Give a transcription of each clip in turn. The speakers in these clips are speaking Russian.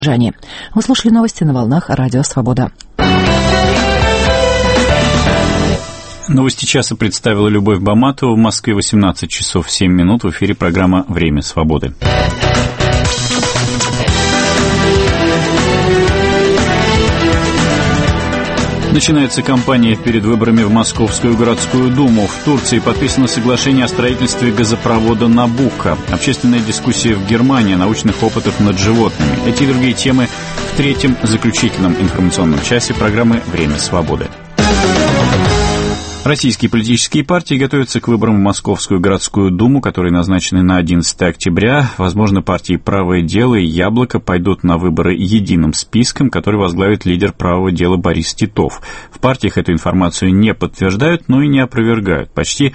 Вы слушали новости на волнах Радио Свобода. Новости часа представила Любовь Баматова. В Москве 18 часов 7 минут. В эфире программа «Время свободы». Начинается кампания перед выборами в Московскую городскую думу. В Турции подписано соглашение о строительстве газопровода «Набуко». Общественная дискуссия в Германии о научных опытах над животными. Эти и другие темы в третьем заключительном информационном часе программы «Время свободы». Российские политические партии готовятся к выборам в Московскую городскую думу, которые назначены на 11 октября. Возможно, партии «Правое дело» и «Яблоко» пойдут на выборы единым списком, который возглавит лидер «Правого дела» Борис Титов. В партиях эту информацию не подтверждают, но и не опровергают. Почти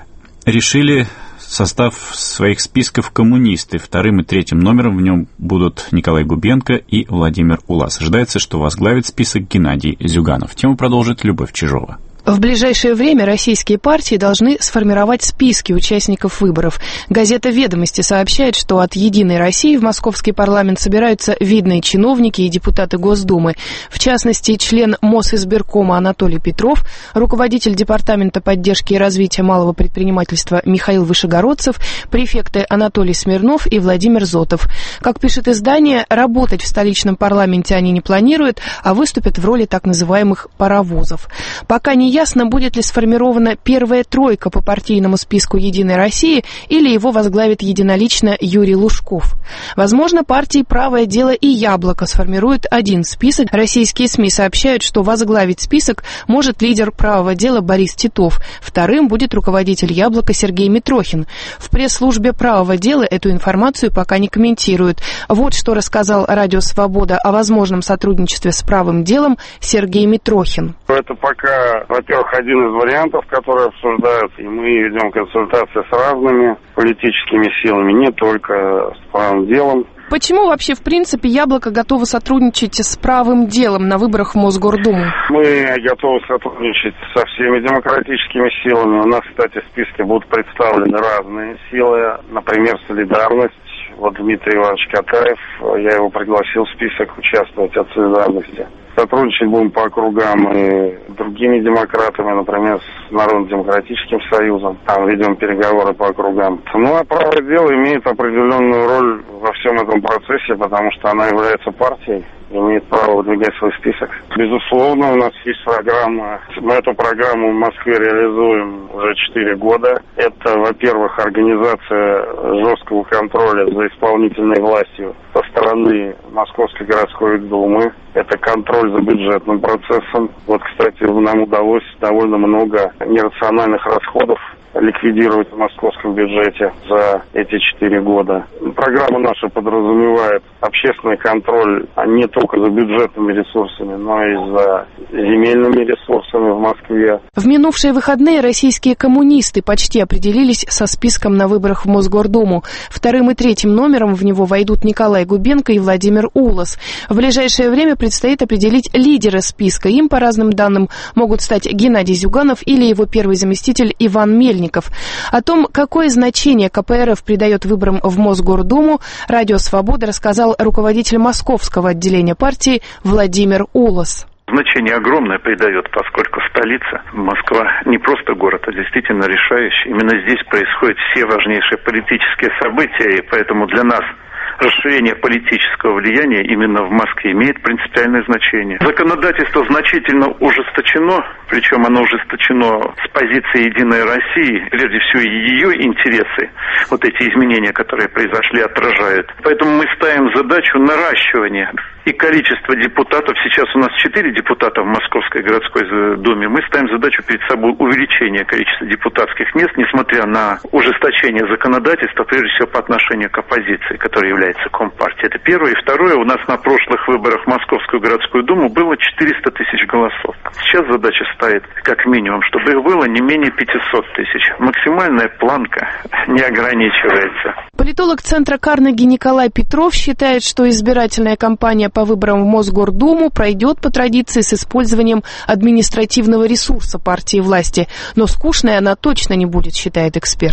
решили состав своих списков коммунисты. Вторым и третьим номером в нем будут Николай Губенко и Владимир Улас. Ожидается, что возглавит список Геннадий Зюганов. Тему продолжит Любовь Чижова. В ближайшее время российские партии должны сформировать списки участников выборов. Газета «Ведомости» сообщает, что от «Единой России» в московский парламент собираются видные чиновники и депутаты Госдумы. В частности, член Мосизбиркома Анатолий Петров, руководитель Департамента поддержки и развития малого предпринимательства Михаил Вышегородцев, префекты Анатолий Смирнов и Владимир Зотов. Как пишет издание, работать в столичном парламенте они не планируют, а выступят в роли так называемых паровозов. Пока не ясно, будет ли сформирована первая тройка по партийному списку «Единой России» или его возглавит единолично Юрий Лужков. Возможно, партии «Правое дело» и «Яблоко» сформируют один список. Российские СМИ сообщают, что возглавить список может лидер «Правого дела» Борис Титов. Вторым будет руководитель «Яблока» Сергей Митрохин. В пресс-службе «Правого дела» эту информацию пока не комментируют. Вот что рассказал Радио Свобода о возможном сотрудничестве с «Правым делом» Сергей Митрохин. Это пока, во-первых, один из вариантов, которые обсуждаются, и мы ведем консультации с разными политическими силами, не только с «Правым делом». Почему вообще, в принципе, «Яблоко» готово сотрудничать с «Правым делом» на выборах в Мосгордуму? Мы готовы сотрудничать со всеми демократическими силами. У нас, кстати, в списке будут представлены разные силы, например, «Солидарность». Вот Дмитрий Иванович Катаев, я его пригласил в список участвовать от «Солидарности». Сотрудничать будем по округам и другими демократами, например, с Народно-демократическим союзом. Там ведем переговоры по округам. Ну, а «Правое дело» имеет определенную роль во всем этом процессе, потому что она является партией, имеет право выдвигать свой список. Безусловно, у нас есть программа. Мы эту программу в Москве реализуем уже 4 года. Это, во-первых, организация жесткого контроля за исполнительной властью со стороны Московской городской думы. Это контроль за бюджетным процессом. Вот, кстати, нам удалось довольно много нерациональных расходов ликвидировать в московском бюджете за эти 4 года. Программа наша подразумевает общественный контроль не только за бюджетными ресурсами, но и за земельными ресурсами в Москве. В минувшие выходные российские коммунисты почти определились со списком на выборах в Мосгордуму. Вторым и третьим номером в него войдут Николай Губенко и Владимир Улас. В ближайшее время предстоит определить лидера списка. Им, по разным данным, могут стать Геннадий Зюганов или его первый заместитель Иван Мельников. О том, какое значение КПРФ придает выборам в Мосгордуму, Радио Свобода рассказал руководитель московского отделения партии Владимир Улас. Значение огромное придает, поскольку столица, Москва, не просто город, а действительно решающий. Именно здесь происходят все важнейшие политические события, и поэтому для нас расширение политического влияния именно в Москве имеет принципиальное значение. Законодательство значительно ужесточено, причем оно ужесточено с позиции «Единой России», прежде всего ее интересы, вот эти изменения, которые произошли, отражают. Поэтому мы ставим задачу наращивания и количества депутатов. Сейчас у нас 4 депутата в Московской городской думе. Мы ставим задачу перед собой увеличения количества депутатских мест, несмотря на ужесточение законодательства, прежде всего по отношению к оппозиции, которая является Компартией. Это первое. И второе, у нас на прошлых выборах в Московскую городскую думу было 400 тысяч голосов. Сейчас задача стоит, как минимум, чтобы их было не менее 500 тысяч. Максимальная планка не ограничивается. Политолог Центра Карнеги Николай Петров считает, что избирательная кампания по выборам в Мосгордуму пройдет по традиции с использованием административного ресурса партии власти. Но скучной она точно не будет, считает эксперт.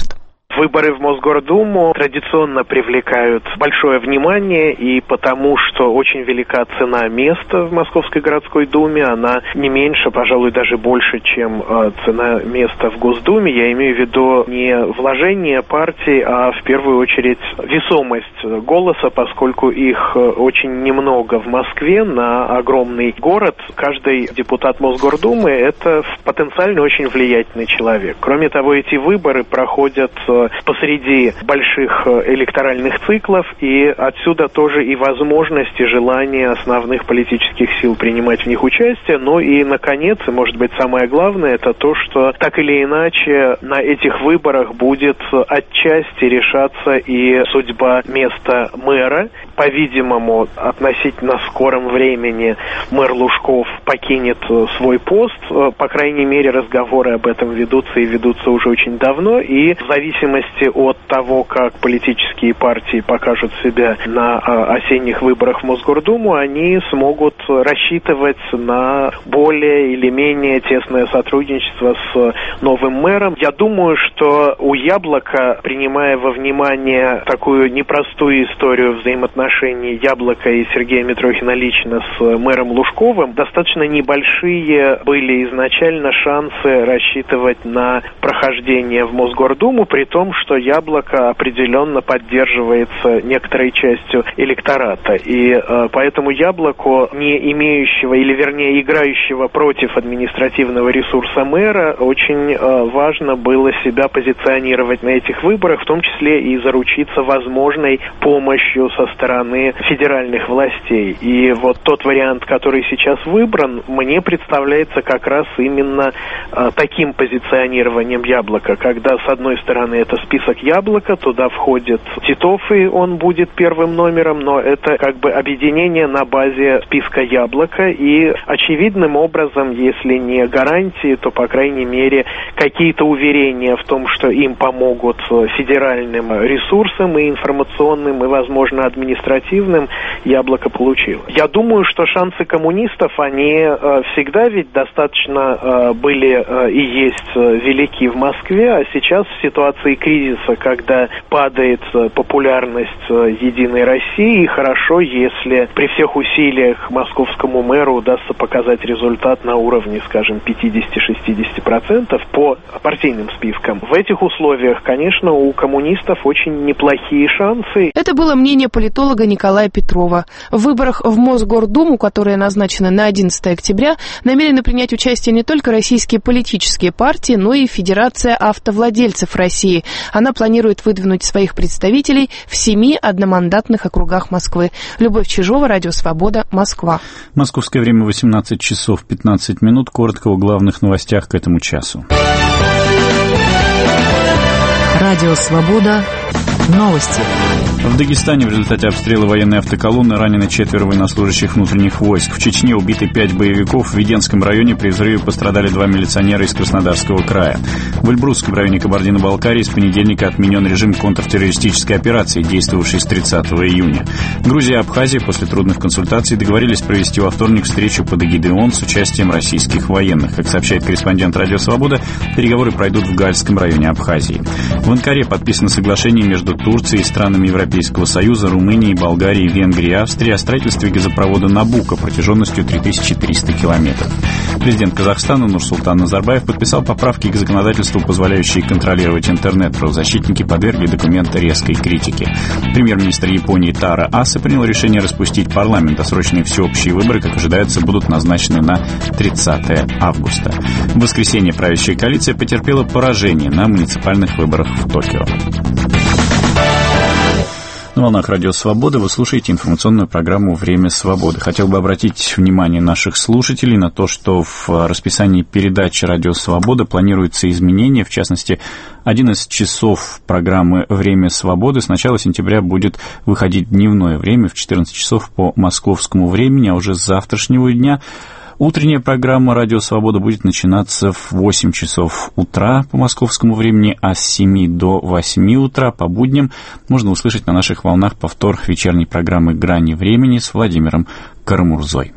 Выборы в Мосгордуму традиционно привлекают большое внимание, и потому что очень велика цена места в Московской городской думе, она не меньше, пожалуй, даже больше, чем цена места в Госдуме. Я имею в виду не вложение партий, а в первую очередь весомость голоса, поскольку их очень немного в Москве на огромный город. Каждый депутат Мосгордумы – это потенциально очень влиятельный человек. Кроме того, эти выборы проходят посреди больших электоральных циклов, и отсюда тоже и возможность, и желание основных политических сил принимать в них участие. Ну и, наконец, и, может быть, самое главное, это то, что так или иначе на этих выборах будет отчасти решаться и судьба места мэра. По-видимому, относительно скором времени мэр Лужков покинет свой пост. По крайней мере, разговоры об этом ведутся и ведутся уже очень давно. И в зависимости от того, как политические партии покажут себя на осенних выборах в Мосгордуму, они смогут рассчитывать на более или менее тесное сотрудничество с новым мэром. Я думаю, что у «Яблока», принимая во внимание такую непростую историю взаимоотношений «Яблока» и Сергея Митрохина лично с мэром Лужковым, достаточно небольшие были изначально шансы рассчитывать на прохождение в Мосгордуму, при том, что «Яблоко» определенно поддерживается некоторой частью электората. И поэтому «Яблоку», не имеющего, или вернее играющего против административного ресурса мэра, очень важно было себя позиционировать на этих выборах, в том числе и заручиться возможной помощью со стороны федеральных властей. И вот тот вариант, который сейчас выбран, мне представляется как раз именно таким позиционированием «Яблока», когда, с одной стороны, это список «Яблока», туда входит Титов, и он будет первым номером, но это как бы объединение на базе списка «Яблока», и очевидным образом, если не гарантии, то, по крайней мере, какие-то уверения в том, что им помогут федеральным ресурсам и информационным, и, возможно, административным, «Яблоко» получило. Я думаю, что шансы коммунистов, они всегда ведь достаточно были и есть велики в Москве, а сейчас в ситуации кризиса, когда падает популярность «Единой России», хорошо, если при всех усилиях московскому мэру удастся показать результат на уровне, скажем, 50-60% по партийным спискам. В этих условиях, конечно, у коммунистов очень неплохие шансы. Это было мнение политолога Николая Петрова. В выборах в Мосгордуму, которые назначены на 11 октября, намерены принять участие не только российские политические партии, но и Федерация автовладельцев России. Она планирует выдвинуть своих представителей в 7 одномандатных округах Москвы. Любовь Чижова, Радио Свобода, Москва. Московское время 18 часов 15 минут. Коротко о главных новостях к этому часу. Радио Свобода. Новости. В Дагестане в результате обстрела военной автоколонны ранены 4 военнослужащих внутренних войск. В Чечне убиты 5 боевиков. В Веденском районе при взрыве пострадали 2 милиционера из Краснодарского края. В Эльбрусском районе Кабардино-Балкарии с понедельника отменен режим контртеррористической операции, действовавший с 30 июня. Грузия и Абхазия после трудных консультаций договорились провести во вторник встречу под эгидой ООН с участием российских военных. Как сообщает корреспондент «Радио Свобода», переговоры пройдут в Гальском районе Абхазии. В Анкаре подписано соглашение между Турцией и странами Европейского Союза, Румынией, Болгарией, Венгрией и Австрией о строительстве газопровода «Набуко» протяженностью 3300 километров. Президент Казахстана Нурсултан Назарбаев подписал поправки к законодательству, позволяющие контролировать интернет. Правозащитники подвергли документы резкой критике. Премьер-министр Японии Таро Асэ принял решение распустить парламент, а срочные всеобщие выборы, как ожидается, будут назначены на 30 августа. В воскресенье правящая коалиция потерпела поражение на муниципальных выборах в Токио. На волнах Радио Свобода вы слушаете информационную программу «Время свободы». Хотел бы обратить внимание наших слушателей на то, что в расписании передачи «Радио Свобода» планируются изменения. В частности, один из часов программы «Время свободы» с начала сентября будет выходить дневное время в 14 часов по московскому времени, а уже с завтрашнего дня утренняя программа «Радио Свобода» будет начинаться в 8 часов утра по московскому времени, а с 7 до 8 утра по будням можно услышать на наших волнах повтор вечерней программы «Грани времени» с Владимиром Карамурзой.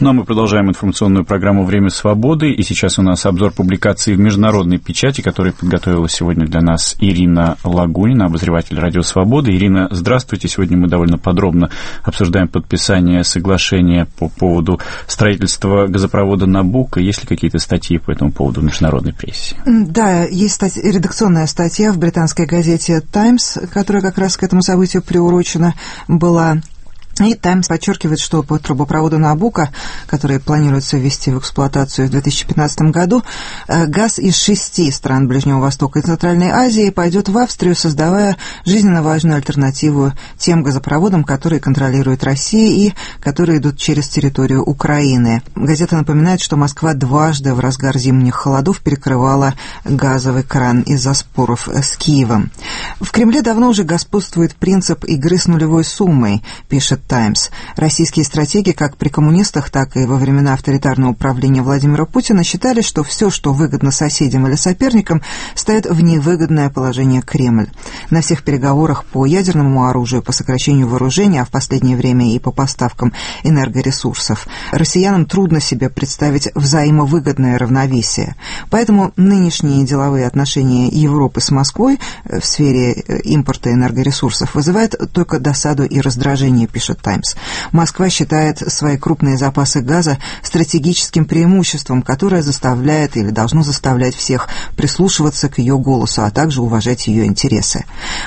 Но мы продолжаем информационную программу «Время свободы», и сейчас у нас обзор публикаций в международной печати, которые подготовила сегодня для нас Ирина Лагунина, обозреватель «Радио Свобода». Ирина, здравствуйте. Сегодня мы довольно подробно обсуждаем подписание соглашения по поводу строительства газопровода «Набуко». Есть ли какие-то статьи по этому поводу в международной прессе? Да, есть редакционная статья в британской газете «Таймс», которая как раз к этому событию приурочена была. И «Таймс» подчеркивает, что по трубопроводу «Набуко», который планируется ввести в эксплуатацию в 2015 году, газ из 6 стран Ближнего Востока и Центральной Азии пойдет в Австрию, создавая жизненно важную альтернативу тем газопроводам, которые контролирует Россия и которые идут через территорию Украины. Газета напоминает, что Москва дважды в разгар зимних холодов перекрывала газовый кран из-за споров с Киевом. В Кремле давно уже господствует принцип игры с нулевой суммой, пишет «Таймс». Российские стратеги, как при коммунистах, так и во времена авторитарного правления Владимира Путина, считали, что все, что выгодно соседям или соперникам, ставит в невыгодное положение Кремль. На всех переговорах по ядерному оружию, по сокращению вооружения, а в последнее время и по поставкам энергоресурсов, россиянам трудно себе представить взаимовыгодное равновесие. Поэтому нынешние деловые отношения Европы с Москвой в сфере импорта энергоресурсов вызывают только досаду и раздражение, пишет «Таймс». Москва считает свои крупные запасы газа стратегическим преимуществом, которое заставляет или должно заставлять всех прислушиваться к ее голосу, а также уважать ее интересы.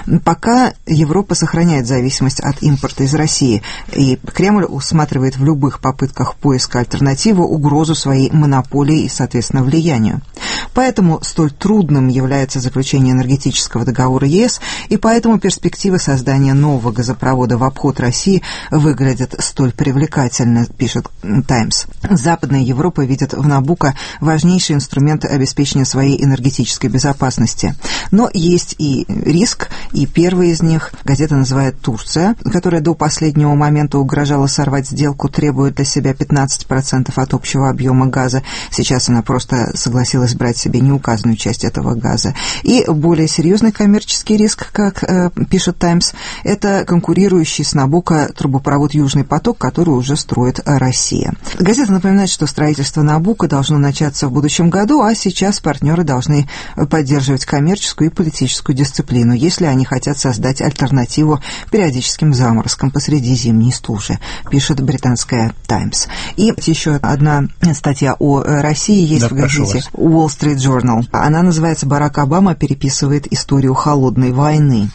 Пока Европа сохраняет зависимость от импорта из России, и Кремль усматривает в любых попытках поиска альтернативы угрозу своей монополии и, соответственно, влиянию. Поэтому столь трудным является заключение энергетического договора ЕС, и поэтому перспективы создания нового газопровода в обход России выглядят столь привлекательно, пишет «Таймс». Западная Европа видит в «Набуко» важнейший инструмент обеспечения своей энергетической безопасности. Но есть и риск, и первый из них газета называет Турция, которая до последнего момента угрожала сорвать сделку, требуя для себя 15% от общего объема газа. Сейчас она просто согласилась брать себе неуказанную часть этого газа. И более серьезный коммерческий риск, как пишет «Таймс», это конкурирующий с «Набуко» трубопровод «Южный поток», который уже строит Россия. Газета напоминает, что строительство «Набуко» должно начаться в будущем году, а сейчас партнеры должны поддерживать коммерческую и политическую дисциплину, если они хотят создать альтернативу периодическим заморозкам посреди зимней стужи, пишет британская «Таймс». И еще одна статья о России есть в газете Wall Street Journal. Она называется «Барак Обама переписывает историю холодной войны».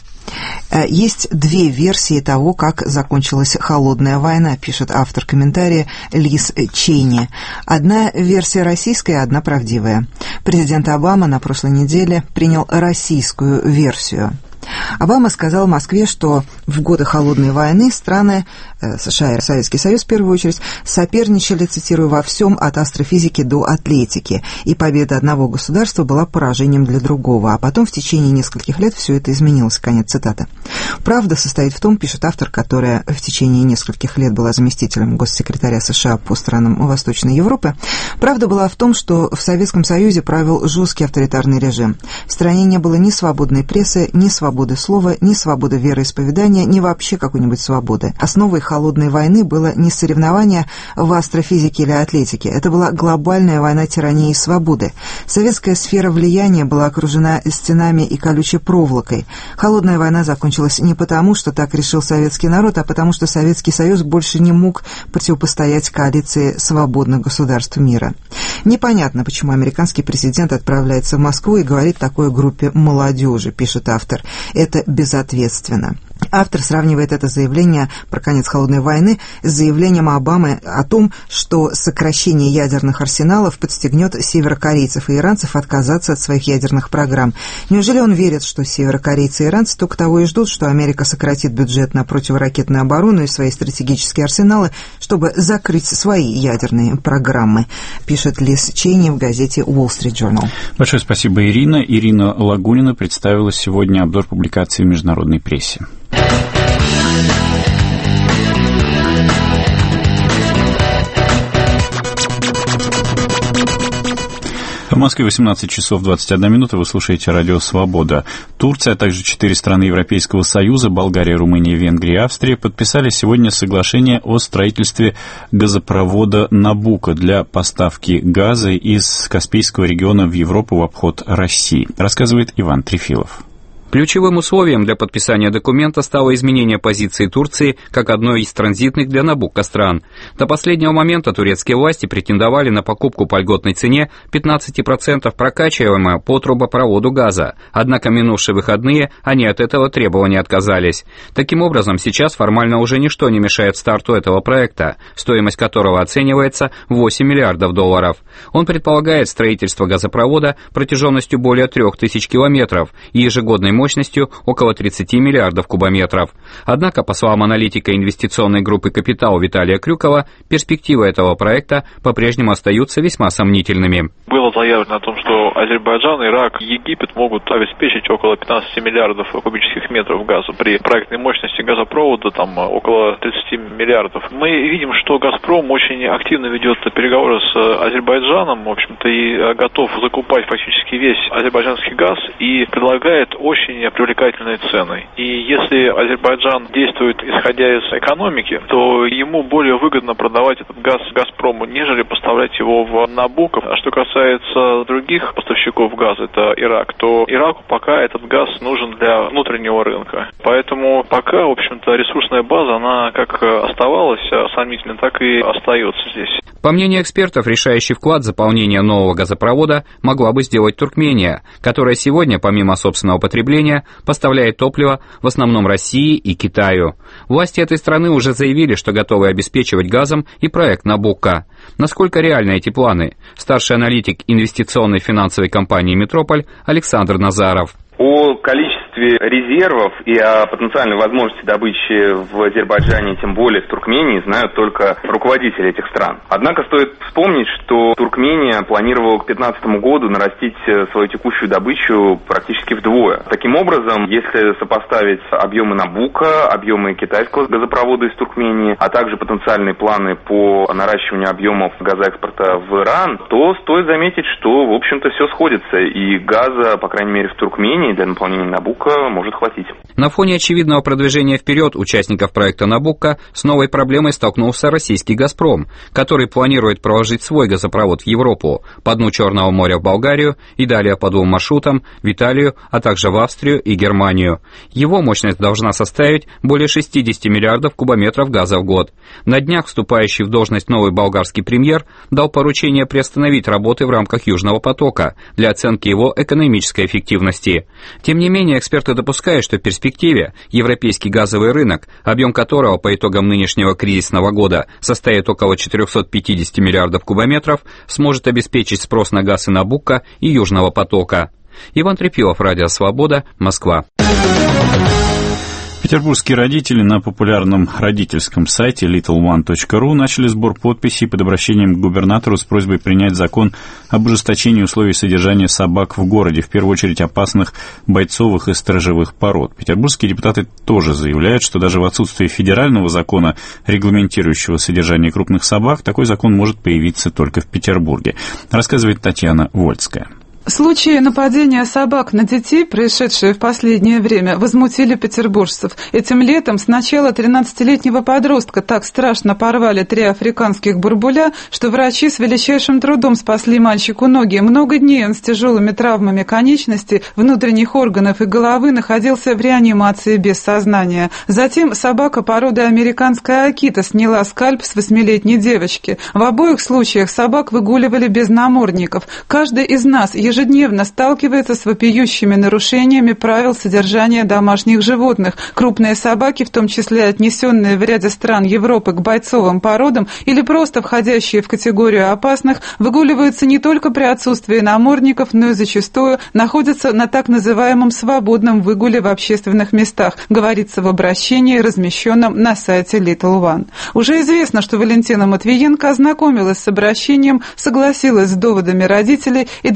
Есть две версии того, как закончилась холодная война, пишет автор комментария Лиз Чейни. Одна версия российская, одна правдивая. Президент Обама на прошлой неделе принял российскую версию. Обама сказал Москве, что в годы холодной войны страны США и Советский Союз в первую очередь соперничали, цитирую, во всем от астрофизики до атлетики, и победа одного государства была поражением для другого, а потом в течение нескольких лет все это изменилось, конец цитаты. Правда состоит в том, пишет автор, которая в течение нескольких лет была заместителем госсекретаря США по странам Восточной Европы, правда была в том, что в Советском Союзе правил жесткий авторитарный режим. В стране не было ни свободной прессы, ни свободы слова, ни свободы вероисповедания, ни вообще какой-нибудь свободы. Основой холодной войны было не соревнование в астрофизике или атлетике. Это была глобальная война тирании и свободы. Советская сфера влияния была окружена стенами и колючей проволокой. Холодная война закончилась не потому, что так решил советский народ, а потому, что Советский Союз больше не мог противопостоять коалиции свободных государств мира. Непонятно, почему американский президент отправляется в Москву и говорит такой группе молодежи, пишет автор. Это безответственно. Автор сравнивает это заявление про конец холодной войны с заявлением Обамы о том, что сокращение ядерных арсеналов подстегнет северокорейцев и иранцев отказаться от своих ядерных программ. Неужели он верит, что северокорейцы и иранцы только того и ждут, что Америка сократит бюджет на противоракетную оборону и свои стратегические арсеналы, чтобы закрыть свои ядерные программы, пишет Лиз Чейни в газете Wall Street Journal. Большое спасибо, Ирина. Ирина Лагунина представила сегодня обзор публикаций в международной прессе. В Москве 18 часов 21 минута. Вы слушаете радио «Свобода». Турция, а также 4 страны Европейского Союза, Болгария, Румыния, Венгрия и Австрия, подписали сегодня соглашение о строительстве газопровода «Набуко» для поставки газа из Каспийского региона в Европу в обход России. Рассказывает Иван Трефилов. Ключевым условием для подписания документа стало изменение позиции Турции как одной из транзитных для Набуко стран. До последнего момента турецкие власти претендовали на покупку по льготной цене 15% прокачиваемого по трубопроводу газа, однако минувшие выходные они от этого требования отказались. Таким образом, сейчас формально уже ничто не мешает старту этого проекта, стоимость которого оценивается в $8 миллиардов. Он предполагает строительство газопровода протяженностью более 3000 километров и ежегодной мощностью около 30 миллиардов кубометров. Однако, по словам аналитика инвестиционной группы «Капитал» Виталия Крюкова, перспективы этого проекта по-прежнему остаются весьма сомнительными. Было заявлено о том, что Азербайджан, Ирак, Египет могут обеспечить около 15 миллиардов кубических метров газа. При проектной мощности газопровода там около 30 миллиардов. Мы видим, что «Газпром» очень активно ведет переговоры с Азербайджаном, в общем-то, и готов закупать фактически весь азербайджанский газ и предлагает очень привлекательные цены. И если Азербайджан действует исходя из экономики, то ему более выгодно продавать этот газ «Газпрому», нежели поставлять его в Набуко. А что касается других поставщиков газа, это Ирак, то Ираку пока этот газ нужен для внутреннего рынка. Поэтому пока, в общем-то, ресурсная база, она как оставалась сомнительной, так и остается здесь. По мнению экспертов, решающий вклад в заполнение нового газопровода могла бы сделать Туркмения, которая сегодня, помимо собственного потребления, поставляет топливо в основном России и Китаю. Власти этой страны уже заявили, что готовы обеспечивать газом и проект «Набуко». Насколько реальны эти планы? Старший аналитик инвестиционной финансовой компании «Метрополь» Александр Назаров. О количестве резервов и о потенциальной возможности добычи в Азербайджане, тем более в Туркмении, знают только руководители этих стран. Однако стоит вспомнить, что Туркмения планировала к 2015 году нарастить свою текущую добычу практически вдвое. Таким образом, если сопоставить объемы Набуко, объемы китайского газопровода из Туркмении, а также потенциальные планы по наращиванию объемов газоэкспорта в Иран, то стоит заметить, что, в общем-то, все сходится, и газа, по крайней мере, в Туркмении для наполнения Набуко может хватить. На фоне очевидного продвижения вперед участников проекта Набуко с новой проблемой столкнулся российский «Газпром», который планирует проложить свой газопровод в Европу, по дну Черного моря в Болгарию и далее по двум маршрутам в Италию, а также в Австрию и Германию. Его мощность должна составить более 60 миллиардов кубометров газа в год. На днях вступающий в должность новый болгарский премьер дал поручение приостановить работы в рамках Южного потока для оценки его экономической эффективности. Тем не менее, эксперты допускают, что в перспективе европейский газовый рынок, объем которого по итогам нынешнего кризисного года составит около 450 миллиардов кубометров, сможет обеспечить спрос на газ и Набуко и Южного потока. Иван Трефилов, радио «Свобода», Москва. Петербургские родители на популярном родительском сайте littleone.ru начали сбор подписей под обращением к губернатору с просьбой принять закон об ужесточении условий содержания собак в городе, в первую очередь опасных бойцовых и сторожевых пород. Петербургские депутаты тоже заявляют, что даже в отсутствии федерального закона, регламентирующего содержание крупных собак, такой закон может появиться только в Петербурге, рассказывает Татьяна Вольская. Случаи нападения собак на детей, происшедшие в последнее время, возмутили петербуржцев. Этим летом сначала 13-летнего подростка так страшно порвали 3 африканских бурбуля, что врачи с величайшим трудом спасли мальчику ноги. Много дней он с тяжелыми травмами конечностей, внутренних органов и головы находился в реанимации без сознания. Затем собака породы американская акита сняла скальп с 8-летней девочки. В обоих случаях собак выгуливали без намордников. Каждый из нас ежедневно сталкивается с вопиющими нарушениями правил содержания домашних животных. Крупные собаки, в том числе отнесенные в ряде стран Европы к бойцовым породам или просто входящие в категорию опасных, выгуливаются не только при отсутствии намордников, но и зачастую находятся на так называемом свободном выгуле в общественных местах, говорится в обращении, размещенном на сайте Little One. Уже известно, что Валентина Матвиенко ознакомилась с обращением, согласилась с доводами родителей и дала поручение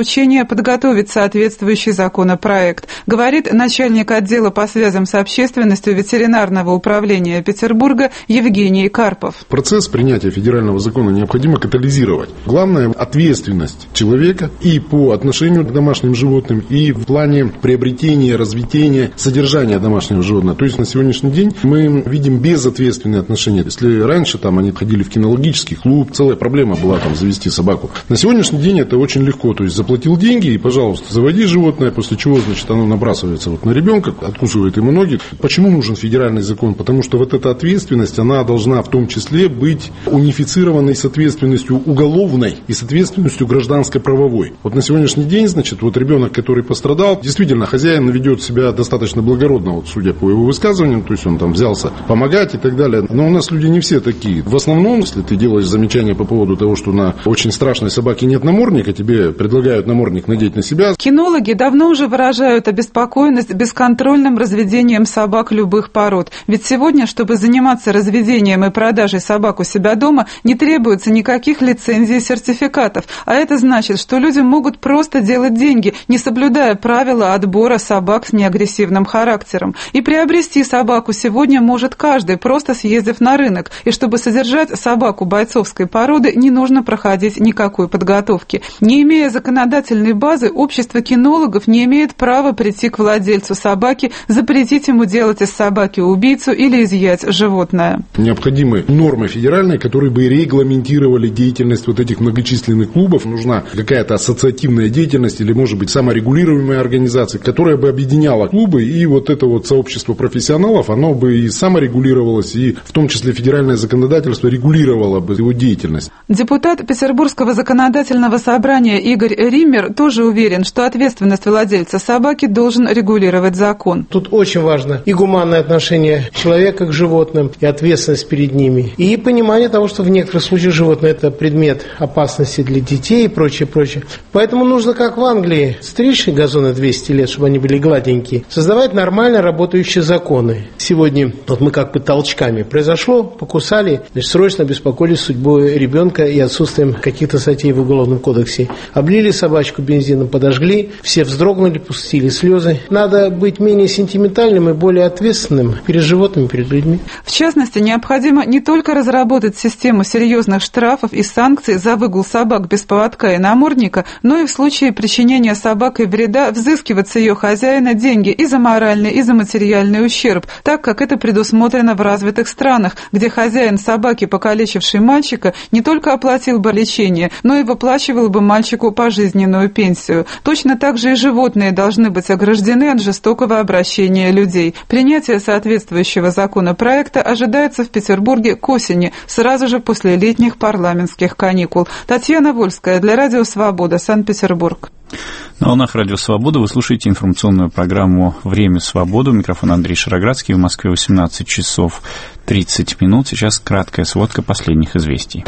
поручение подготовить соответствующий законопроект, говорит начальник отдела по связям с общественностью ветеринарного управления Петербурга Евгений Карпов. Процесс принятия федерального закона необходимо катализировать. Главное – ответственность человека и по отношению к домашним животным, и в плане приобретения, развития, содержания домашнего животного. То есть на сегодняшний день мы видим безответственные отношения. Если раньше они ходили в кинологический клуб, целая проблема была завести собаку. На сегодняшний день это очень легко. То есть заплатил деньги и, пожалуйста, заводи животное, после чего, оно набрасывается на ребенка, откусывает ему ноги. Почему нужен федеральный закон? Потому что эта ответственность, она должна в том числе быть унифицированной с ответственностью уголовной и с ответственностью гражданско-правовой. На сегодняшний день, ребенок, который пострадал, действительно, хозяин ведет себя достаточно благородно, судя по его высказываниям, то есть он взялся помогать и так далее. Но у нас люди не все такие. В основном, если ты делаешь замечание по поводу того, что на очень страшной собаке нет намордника, тебе предлагают намордник надеть на себя. Кинологи давно уже выражают обеспокоенность бесконтрольным разведением собак любых пород. Ведь сегодня, чтобы заниматься разведением и продажей собак у себя дома, не требуется никаких лицензий и сертификатов. А это значит, что люди могут просто делать деньги, не соблюдая правила отбора собак с неагрессивным характером. И приобрести собаку сегодня может каждый, просто съездив на рынок. И чтобы содержать собаку бойцовской породы, не нужно проходить никакой подготовки. Не имея законодательной базы, общество кинологов не имеет права прийти к владельцу собаки, запретить ему делать из собаки убийцу или изъять животное. Необходимы нормы федеральные, которые бы регламентировали деятельность этих многочисленных клубов. Нужна какая-то ассоциативная деятельность или, может быть, саморегулируемая организация, которая бы объединяла клубы, и это сообщество профессионалов, оно бы и саморегулировалось, и в том числе федеральное законодательство регулировало бы его деятельность. Депутат Петербургского законодательного собрания Игорь Риммер тоже уверен, что ответственность владельца собаки должен регулировать закон. Тут очень важно и гуманное отношение человека к животным, и ответственность перед ними, и понимание того, что в некоторых случаях животное – это предмет опасности для детей и прочее, прочее. Поэтому нужно, как в Англии, стричь газоны 200 лет, чтобы они были гладенькие, создавать нормально работающие законы. Сегодня мы как бы толчками произошло, покусали, срочно беспокоились судьбой ребенка и отсутствием каких-то статей в Уголовном кодексе. Облили собачку бензином, подожгли, все вздрогнули, пустили слезы. Надо быть менее сентиментальным и более ответственным перед животными, перед людьми. В частности, необходимо не только разработать систему серьезных штрафов и санкций за выгул собак без поводка и намордника, но и в случае причинения собакой вреда взыскивать с ее хозяина деньги и за моральный, и за материальный ущерб, так как это предусмотрено в развитых странах, где хозяин собаки, покалечивший мальчика, не только оплатил бы лечение, но и выплачивал бы мальчику пожизненную пенсию. Точно так же и животные должны быть ограждены от жестокого обращения людей. Принятие соответствующего законопроекта ожидается в Петербурге к осени, сразу же после летних парламентских каникул. Татьяна Вольская для Радио Свобода, Санкт-Петербург. На волнах Радио Свобода вы слушаете информационную программу «Время свободы». У микрофона Андрей Шароградский. В Москве 18 часов 30 минут. Сейчас краткая сводка последних известий.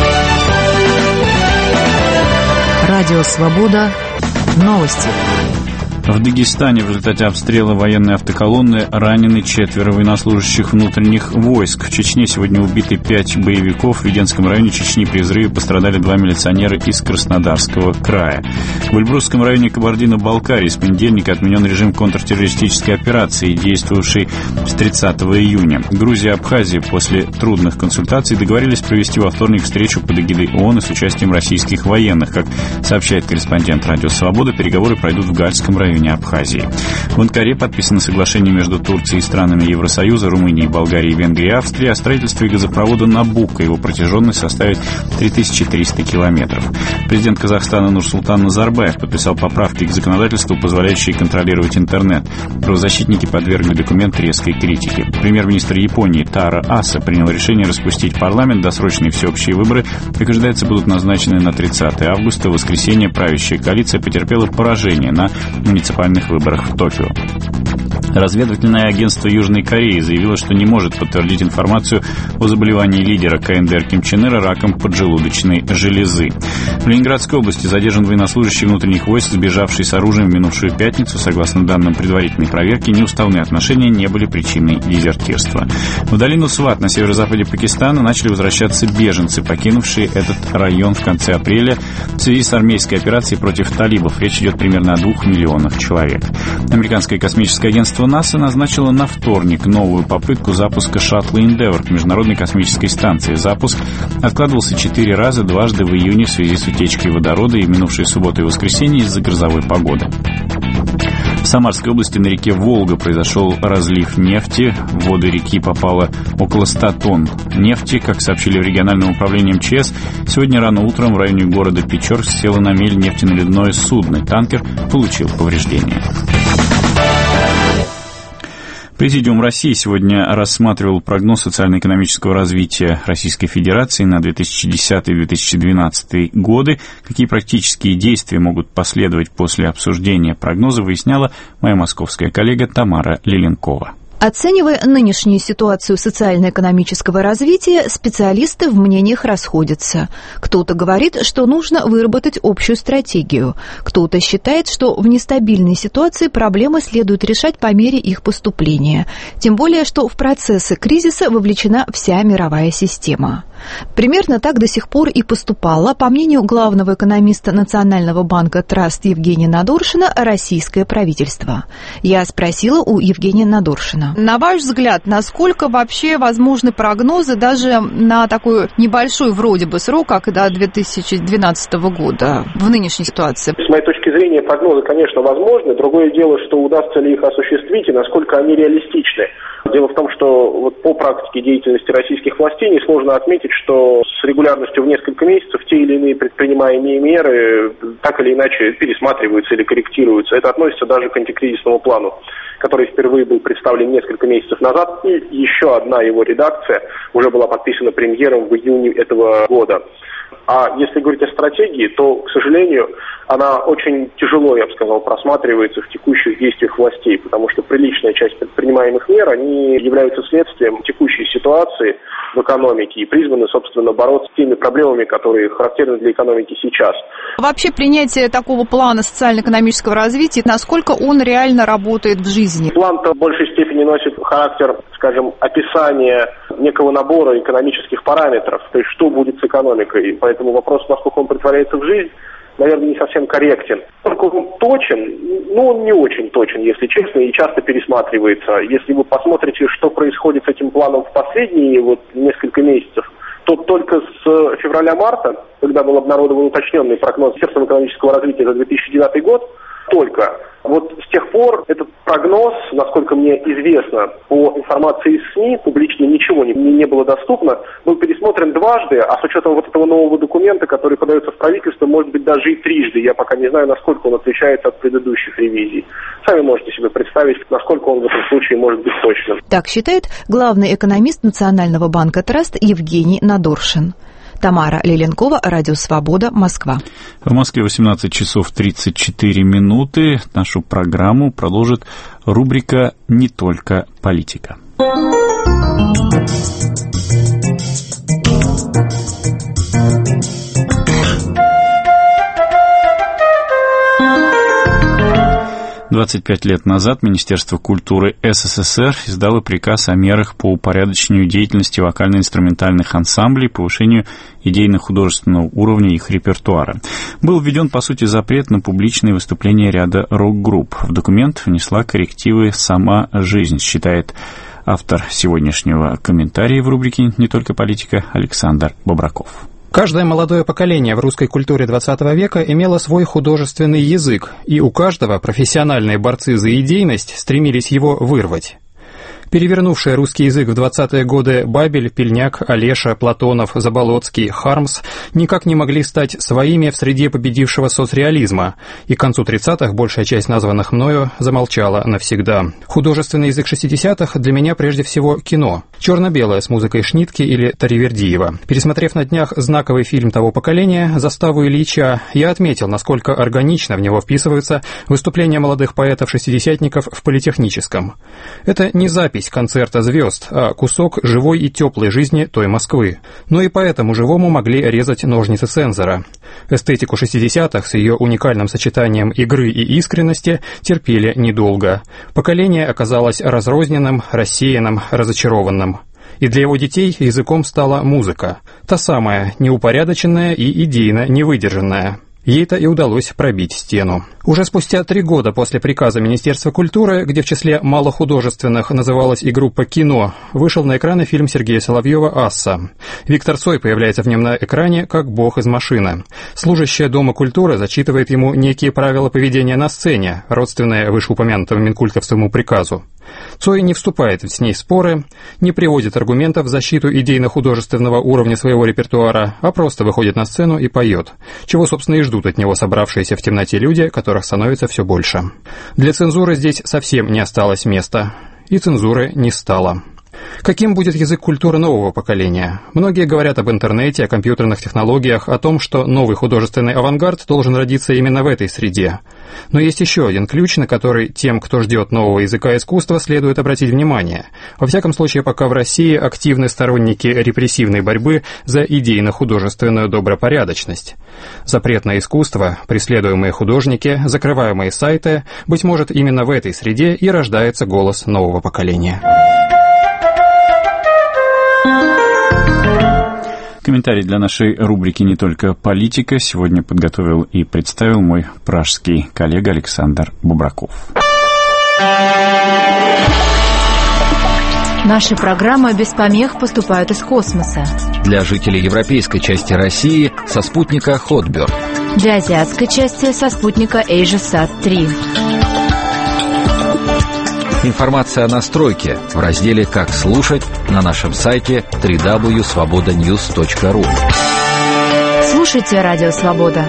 Радио Свобода. Новости. В Дагестане в результате обстрела военной автоколонны ранены 4 военнослужащих внутренних войск. В Чечне сегодня убиты 5 боевиков. В Веденском районе Чечни при взрыве пострадали 2 милиционера из Краснодарского края. В Эльбрусском районе Кабардино-Балкарии с понедельника отменен режим контртеррористической операции, действовавший с 30 июня. Грузия и Абхазия после трудных консультаций договорились провести во вторник встречу под эгидой ООН с участием российских военных. Как сообщает корреспондент Радио Свобода, переговоры пройдут в Гальском районе Абхазии. В Анкаре подписано соглашение между Турцией и странами Евросоюза, Румынией, Болгарией, Венгрией и Австрией о строительстве газопровода «Набуко». Его протяженность составит 3300 километров. Президент Казахстана Нурсултан Назарбаев подписал поправки к законодательству, позволяющие контролировать интернет. Правозащитники подвергли документ резкой критике. Премьер-министр Японии Таро Аса принял решение распустить парламент. Досрочные всеобщие выборы, как ожидается, будут назначены на 30 августа. В воскресенье правящая коалиция потерпела поражение на муниципальных выборах в Токио. Разведывательное агентство Южной Кореи заявило, что не может подтвердить информацию о заболевании лидера КНДР Ким Чен Ира раком поджелудочной железы. В Ленинградской области задержан военнослужащий внутренних войск, сбежавший с оружием в минувшую пятницу. Согласно данным предварительной проверки, неуставные отношения не были причиной дезертирства. В долину Сват на северо-западе Пакистана начали возвращаться беженцы, покинувшие этот район в конце апреля в связи с армейской операцией против талибов. Речь идет примерно о 2 миллионах человек. Американское космическое агентство НАСА назначило на вторник новую попытку запуска шаттла Endeavour к Международной космической станции. Запуск откладывался 4 раза, дважды в июне в связи с утечкой водорода и в минувшие субботу и воскресенье из-за грозовой погоды. В Самарской области на реке Волга произошел разлив нефти. В воды реки попало около 100 тонн нефти. Как сообщили в региональном управлении МЧС, сегодня рано утром в районе города Печорск село на мель нефтенаведное судно. Танкер получил повреждения. Президиум России сегодня рассматривал прогноз социально-экономического развития Российской Федерации на 2010-2012 годы. Какие практические действия могут последовать после обсуждения прогноза, выясняла моя московская коллега Тамара Лиленкова. Оценивая нынешнюю ситуацию социально-экономического развития, специалисты в мнениях расходятся. Кто-то говорит, что нужно выработать общую стратегию. Кто-то считает, что в нестабильной ситуации проблемы следует решать по мере их поступления. Тем более, что в процессы кризиса вовлечена вся мировая система. Примерно так до сих пор и поступало, по мнению главного экономиста Национального банка Траст Евгения Надоршина, российское правительство. Я спросила у Евгения Надоршина. На ваш взгляд, насколько вообще возможны прогнозы даже на такой небольшой вроде бы срок, как до 2012 года в нынешней ситуации? С моей точки зрения, прогнозы, конечно, возможны. Другое дело, что удастся ли их осуществить и насколько они реалистичны. Дело в том, что вот по практике деятельности российских властей несложно отметить, что с регулярностью в несколько месяцев те или иные предпринимаемые меры так или иначе пересматриваются или корректируются. Это относится даже к антикризисному плану, который впервые был представлен несколько месяцев назад, и еще одна его редакция уже была подписана премьером в июне этого года. А если говорить о стратегии, то, к сожалению, она очень тяжело, я бы сказал, просматривается в текущих действиях властей, потому что приличная часть предпринимаемых мер, они являются следствием текущей ситуации в экономике и призваны, собственно, бороться с теми проблемами, которые характерны для экономики сейчас. Вообще принятие такого плана социально-экономического развития, насколько он реально работает в жизни? План-то в большей степени носит характер, скажем, описания некого набора экономических параметров, то есть что будет с экономикой. Поэтому вопрос, насколько он претворяется в жизнь, наверное, не совсем корректен. Насколько он точен, он не очень точен, если честно, и часто пересматривается. Если вы посмотрите, что происходит с этим планом в последние несколько месяцев, то только с февраля-марта, когда был обнародован уточненный прогноз Министерства экономического развития за 2009 год, только вот с тех пор этот прогноз, насколько мне известно, по информации из СМИ, публично ничего не было доступно, был пересмотрен дважды, а с учетом вот этого нового документа, который подается в правительство, может быть, даже и трижды. Я пока не знаю, насколько он отличается от предыдущих ревизий. Сами можете себе представить, насколько он в этом случае может быть точным. Так считает главный экономист Национального банка Траст Евгений Надоршин. Тамара Лиленкова, Радио Свобода, Москва. В Москве 18 часов 34 минуты. Нашу программу продолжит рубрика «Не только политика». 25 лет назад Министерство культуры СССР издало приказ о мерах по упорядочению деятельности вокально-инструментальных ансамблей, повышению идейно-художественного уровня их репертуара. Был введен, по сути, запрет на публичные выступления ряда рок-групп. В документ внесла коррективы сама жизнь, считает автор сегодняшнего комментария в рубрике «Не только политика» Александр Бобраков. Каждое молодое поколение в русской культуре XX века имело свой художественный язык, и у каждого профессиональные борцы за идейность стремились его вырвать. Перевернувшие русский язык в 20-е годы Бабель, Пельняк, Олеша, Платонов, Заболоцкий, Хармс никак не могли стать своими в среде победившего соцреализма, и к концу 30-х большая часть названных мною замолчала навсегда. Художественный язык 60-х для меня прежде всего кино. Черно-белое с музыкой Шнитке или Таривердиева. Пересмотрев на днях знаковый фильм того поколения «Заставу Ильича», я отметил, насколько органично в него вписываются выступления молодых поэтов-шестидесятников в Политехническом. Это не запись концерта звезд, а кусок живой и теплой жизни той Москвы. Но и поэтому живому могли резать ножницы цензора. Эстетику 60-х с ее уникальным сочетанием игры и искренности терпели недолго. Поколение оказалось разрозненным, рассеянным, разочарованным. И для его детей языком стала музыка. Та самая, неупорядоченная и идейно невыдержанная. Ей-то и удалось пробить стену. Уже спустя 3 года после приказа Министерства культуры, где в числе малохудожественных называлась и группа «Кино», вышел на экраны фильм Сергея Соловьева «Асса». Виктор Цой появляется в нем на экране как бог из машины. Служащая Дома культуры зачитывает ему некие правила поведения на сцене, родственные вышеупомянутому минкультовскому приказу. Цой не вступает с ней в споры, не приводит аргументов в защиту идейно-художественного уровня своего репертуара, а просто выходит на сцену и поет, чего, собственно, и ждут от него собравшиеся в темноте люди, которых становится все больше. Для цензуры здесь совсем не осталось места, и цензуры не стало. Каким будет язык культуры нового поколения? Многие говорят об интернете, о компьютерных технологиях, о том, что новый художественный авангард должен родиться именно в этой среде. Но есть еще один ключ, на который тем, кто ждет нового языка искусства, следует обратить внимание. Во всяком случае, пока в России активны сторонники репрессивной борьбы за идейно-художественную добропорядочность. Запрет на искусство, преследуемые художники, закрываемые сайты, быть может, именно в этой среде и рождается голос нового поколения. Комментарий для нашей рубрики «Не только политика» сегодня подготовил и представил мой пражский коллега Александр Бубраков. Наши программы без помех поступают из космоса. Для жителей европейской части России со спутника Hotbird. Для азиатской части со спутника AsiaSat-3. Информация о настройке в разделе «Как слушать» на нашем сайте www.svobodanews.ru. Слушайте Радио Свобода.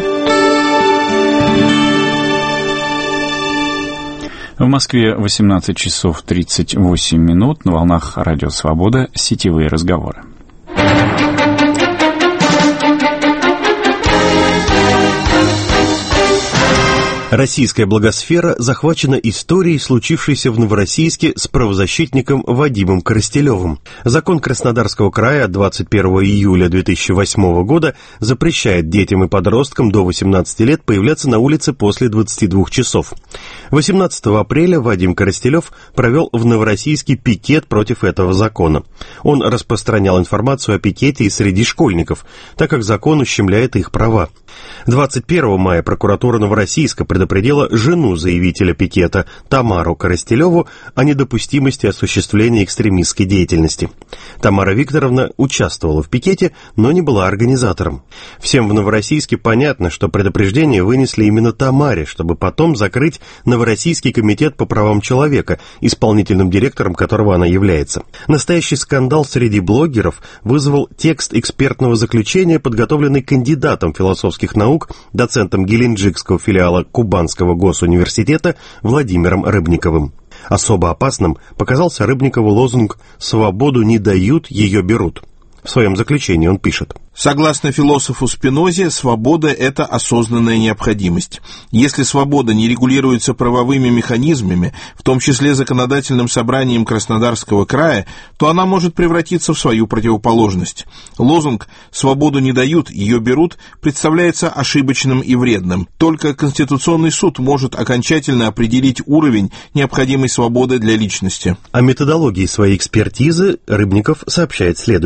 В Москве 18 часов 38 минут. На волнах Радио Свобода сетевые разговоры. Российская блогосфера захвачена историей, случившейся в Новороссийске с правозащитником Вадимом Коростелевым. Закон Краснодарского края от 21 июля 2008 года запрещает детям и подросткам до 18 лет появляться на улице после 22 часов. 18 апреля Вадим Коростелев провел в Новороссийске пикет против этого закона. Он распространял информацию о пикете и среди школьников, так как закон ущемляет их права. 21 мая прокуратура Новороссийска предупредила жену заявителя пикета Тамару Коростелеву о недопустимости осуществления экстремистской деятельности. Тамара Викторовна участвовала в пикете, но не была организатором. Всем в Новороссийске понятно, что предупреждение вынесли именно Тамаре, чтобы потом закрыть Новороссийский комитет по правам человека, исполнительным директором которого она является. Настоящий скандал среди блогеров вызвал текст экспертного заключения, подготовленный кандидатом философских наук, доцентом Геленджикского филиала Кубанского госуниверситета Владимиром Рыбниковым. Особо опасным показался Рыбникову лозунг «Свободу не дают, ее берут». В своем заключении он пишет: Согласно философу Спинозе, свобода – это осознанная необходимость. Если свобода не регулируется правовыми механизмами, в том числе законодательным собранием Краснодарского края, то она может превратиться в свою противоположность. Лозунг «свободу не дают, ее берут» представляется ошибочным и вредным. Только Конституционный суд может окончательно определить уровень необходимой свободы для личности. О методологии своей экспертизы Рыбников сообщает следующее.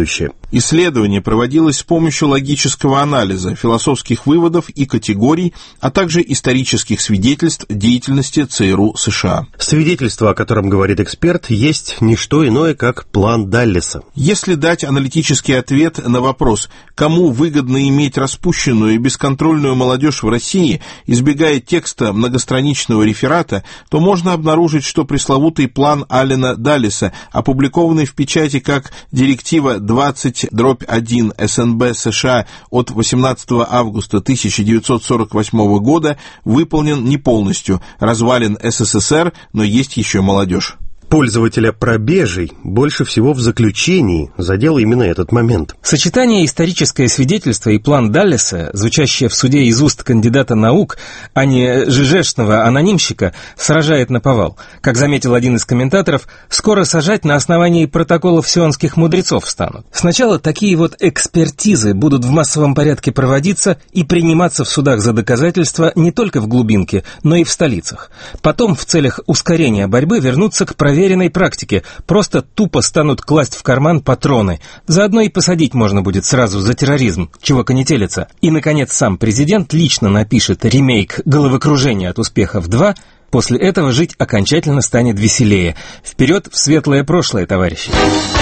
Исследование проводилось с помощью логического анализа, философских выводов и категорий, а также исторических свидетельств деятельности ЦРУ США. Свидетельство, о котором говорит эксперт, есть не что иное, как план Даллеса. Если дать аналитический ответ на вопрос, кому выгодно иметь распущенную и бесконтрольную молодежь в России, избегая текста многостраничного реферата, то можно обнаружить, что пресловутый план Аллена Даллеса, опубликованный в печати как директива 20/1 СНБ США от 18 августа 1948 года, выполнен не полностью, развален СССР, но есть еще молодежь. Пользователя пробежей больше всего в заключении задел именно этот момент. Сочетание историческое свидетельство и план Даллеса, звучащее в суде из уст кандидата наук, а не жижешного анонимщика, сражает наповал. Как заметил один из комментаторов, скоро сажать на основании протоколов сионских мудрецов станут. Сначала такие вот экспертизы будут в массовом порядке проводиться и приниматься в судах за доказательства не только в глубинке, но и в столицах. Потом в целях ускорения борьбы вернутся к проверенной практике, просто тупо станут класть в карман патроны. Заодно и посадить можно будет сразу за терроризм, чего конетелится. И, наконец, сам президент лично напишет ремейк «Головокружение от успехов 2», после этого жить окончательно станет веселее. Вперед в светлое прошлое, товарищи!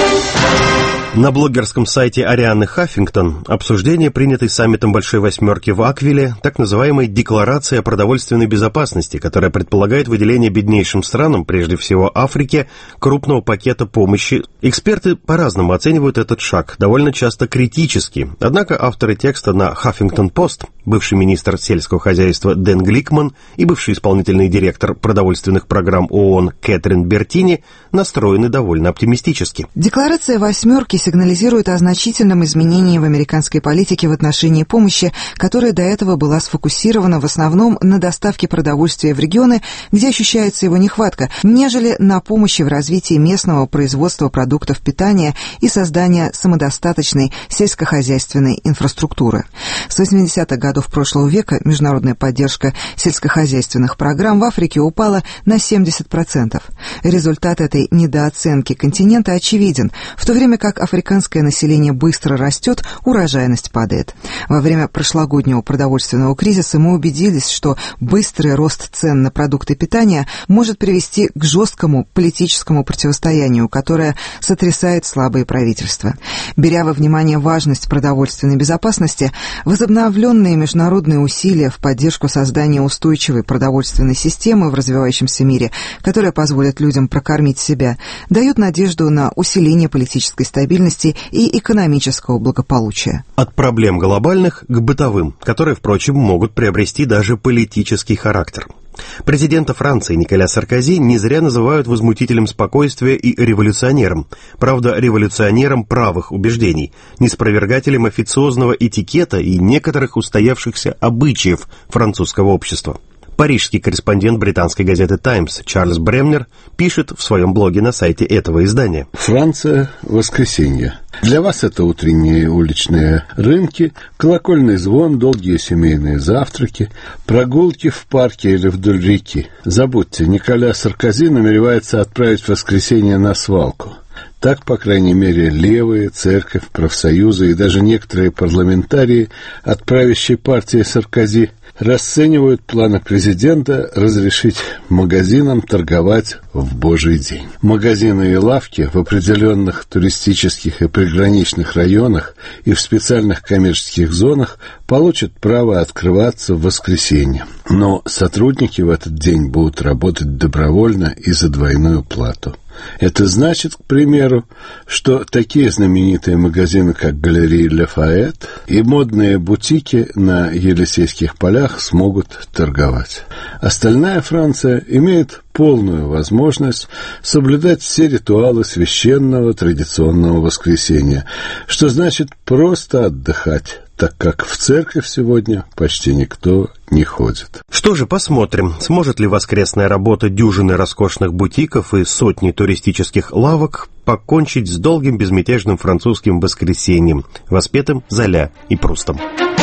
На блогерском сайте Арианы Хаффингтон обсуждение принятой саммитом Большой Восьмерки в Аквиле так называемой Декларации о продовольственной безопасности, которая предполагает выделение беднейшим странам, прежде всего Африке, крупного пакета помощи. Эксперты по-разному оценивают этот шаг, довольно часто критически. Однако авторы текста на Huffington Post, бывший министр сельского хозяйства Дэн Гликман и бывший исполнительный директор продовольственных программ ООН Кэтрин Бертини, настроены довольно оптимистически. Декларация «Восьмерки» сигнализирует о значительном изменении в американской политике в отношении помощи, которая до этого была сфокусирована в основном на доставке продовольствия в регионы, где ощущается его нехватка, нежели на помощи в развитии местного производства продуктов питания и создания самодостаточной сельскохозяйственной инфраструктуры. С 80-х годов прошлого века международная поддержка сельскохозяйственных программ в Африке упала на 70%. Результат этой недооценки континента очевиден, в то время как африканское население быстро растет, урожайность падает. Во время прошлогоднего продовольственного кризиса мы убедились, что быстрый рост цен на продукты питания может привести к жесткому политическому противостоянию, которое сотрясает слабые правительства. Беря во внимание важность продовольственной безопасности, возобновленные международные усилия в поддержку создания устойчивой продовольственной системы в развивающемся мире, которая позволит людям прокормить себя, дают надежду на усиление политической стабильности и экономического благополучия. От проблем глобальных к бытовым, которые, впрочем, могут приобрести даже политический характер. Президента Франции Николя Саркози не зря называют возмутителем спокойствия и революционером. Правда, революционером правых убеждений, неспровергателем официозного этикета и некоторых устоявшихся обычаев французского общества. Парижский корреспондент британской газеты «Таймс» Чарльз Бремнер пишет в своем блоге на сайте этого издания. Франция, воскресенье. Для вас это утренние уличные рынки, колокольный звон, долгие семейные завтраки, прогулки в парке или вдоль реки. Забудьте, Николя Саркози намеревается отправить воскресенье на свалку. Так, по крайней мере, левые, церковь, профсоюзы и даже некоторые парламентарии от правящей партии Саркози расценивают планы президента разрешить магазинам торговать в Божий день. Магазины и лавки в определенных туристических и приграничных районах и в специальных коммерческих зонах получат право открываться в воскресенье. Но сотрудники в этот день будут работать добровольно и за двойную плату. Это значит, к примеру, что такие знаменитые магазины, как галерея Лафайет и модные бутики на Елисейских полях смогут торговать. Остальная Франция имеет полную возможность соблюдать все ритуалы священного традиционного воскресенья, что значит просто отдыхать, так как в церковь сегодня почти никто не ходит. Что же, посмотрим, сможет ли воскресная работа дюжины роскошных бутиков и сотни туристических лавок покончить с долгим безмятежным французским воскресеньем, воспетым Золя и Прустом.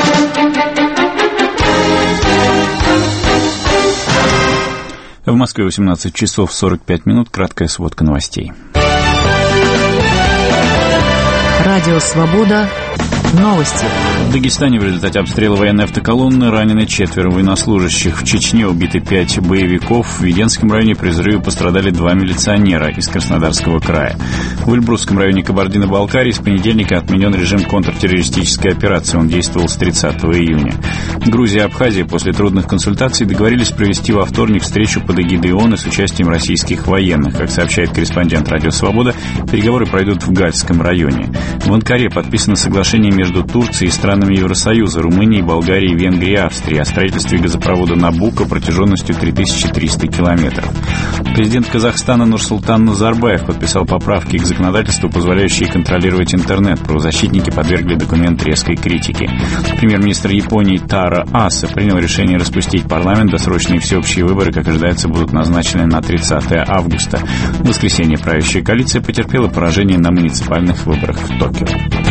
В Москве 18 часов 45 минут. Краткая сводка новостей. Радио «Свобода». Новости. В Дагестане в результате обстрела военной автоколонны ранены 4 военнослужащих. В Чечне убиты 5 боевиков. В Веденском районе при взрыве пострадали 2 милиционера из Краснодарского края. В Эльбрусском районе Кабардино-Балкарии с понедельника отменен режим контртеррористической операции. Он действовал с 30 июня. Грузия и Абхазия после трудных консультаций договорились провести во вторник встречу под эгидой ООН с участием российских военных. Как сообщает корреспондент «Радио Свобода», переговоры пройдут в Гальском районе. В Анкаре подписано соглашение между Турцией и странами Евросоюза, Румынией, Болгарией, Венгрией и Австрией о строительстве газопровода «Набуко» протяженностью 3300 километров. Президент Казахстана Нурсултан Назарбаев подписал поправки к законодательству, позволяющие контролировать интернет. Правозащитники подвергли документ резкой критике. Премьер-министр Японии Таро Аса принял решение распустить парламент. Досрочные всеобщие выборы, как ожидается, будут назначены на 30 августа. В воскресенье правящая коалиция потерпела поражение на муниципальных выборах в Токио.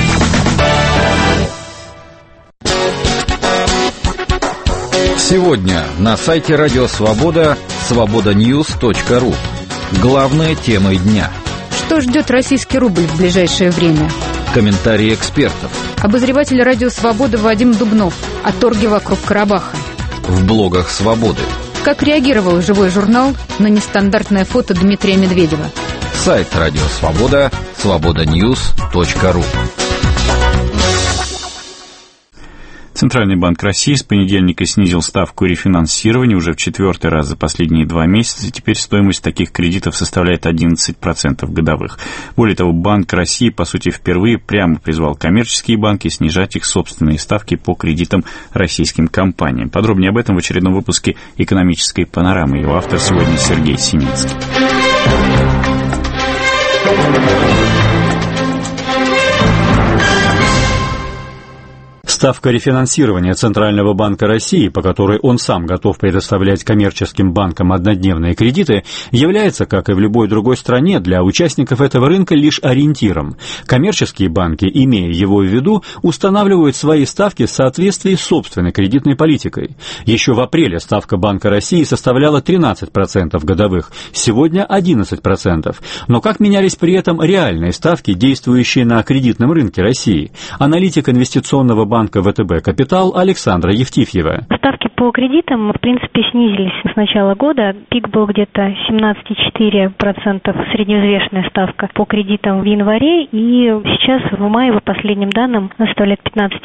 Сегодня на сайте Радио Свобода свободаньюз.ру. Главные темы дня. Что ждет российский рубль в ближайшее время? Комментарии экспертов. Обозреватель Радио Свобода Вадим Дубнов о торге вокруг Карабаха. В блогах Свободы. Как реагировал живой журнал на нестандартное фото Дмитрия Медведева? Сайт Радио Свобода свободаньюз.ру. Центральный банк России с понедельника снизил ставку рефинансирования уже в 4-й раз за последние 2 месяца. Теперь стоимость таких кредитов составляет 11% годовых. Более того, Банк России, по сути, впервые прямо призвал коммерческие банки снижать их собственные ставки по кредитам российским компаниям. Подробнее об этом в очередном выпуске «Экономической панорамы». Его автор сегодня Сергей Синицкий. Ставка рефинансирования Центрального банка России, по которой он сам готов предоставлять коммерческим банкам однодневные кредиты, является, как и в любой другой стране, для участников этого рынка лишь ориентиром. Коммерческие банки, имея его в виду, устанавливают свои ставки в соответствии с собственной кредитной политикой. Еще в апреле ставка Банка России составляла 13% годовых, сегодня 11%. Но как менялись при этом реальные ставки, действующие на кредитном рынке России? Аналитик инвестиционного банка ВТБ «Капитал» Александра Евтифьева. Ставки по кредитам, в принципе, снизились с начала года. Пик был где-то 17,4%, средневзвешенная ставка по кредитам в январе, и сейчас в мае, по последним данным, составляет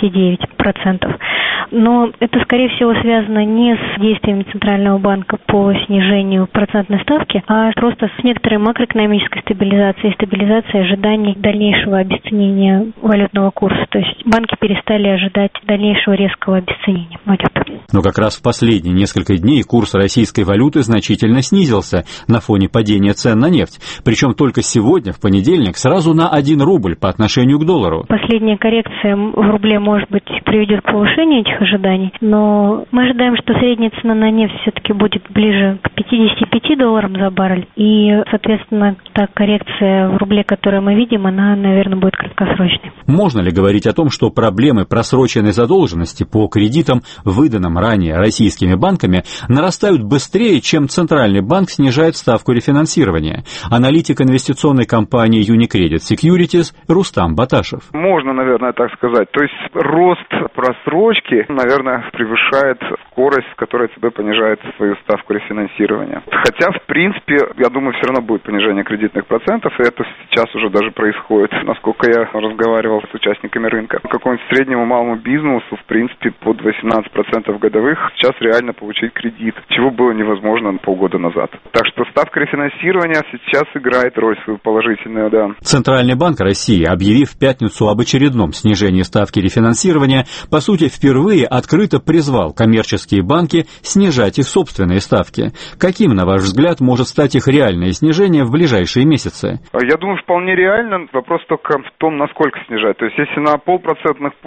15,9%. Но это, скорее всего, связано не с действиями Центрального банка по снижению процентной ставки, а просто с некоторой макроэкономической стабилизацией, стабилизацией ожиданий дальнейшего обесценения валютного курса. То есть банки перестали ожидать дальнейшего резкого обесценения валюты. Но как раз в последние несколько дней курс российской валюты значительно снизился на фоне падения цен на нефть. Причем только сегодня, в понедельник, сразу на 1 рубль по отношению к доллару. Последняя коррекция в рубле, может быть, приведет к повышению этих ожиданий, но мы ожидаем, что средняя цена на нефть все-таки будет ближе к $55 за баррель. И, соответственно, та коррекция в рубле, которую мы видим, она, наверное, будет краткосрочной. Можно ли говорить о том, что проблемы просроченной задолженности по кредитам, выданным ранее российскими банками, нарастают быстрее, чем Центральный банк снижает ставку рефинансирования? Аналитик инвестиционной компании Unicredit Securities Рустам Баташев. Можно, наверное, так сказать. То есть рост просрочки, наверное, превышает скорость, с которой ЦБ понижает свою ставку рефинансирования. Хотя, в принципе, я думаю, все равно будет понижение кредитных процентов, и это сейчас уже даже происходит. Насколько я разговаривал с участниками рынка, какому-нибудь среднему малому бизнесу, в принципе, под 18% годовых сейчас реально получить кредит, чего было невозможно полгода назад. Так что ставка рефинансирования сейчас играет роль свою положительную, да. Центральный банк России, объявив в пятницу об очередном снижении ставки рефинансирования, по сути, впервые открыто призвал коммерческие банки снижать их собственные ставки. Каким, на ваш взгляд, может стать их реальное снижение в ближайшие месяцы? Я думаю, вполне реально. Вопрос только в том, насколько снижать. То есть, если на 0,5% пункта, на 1%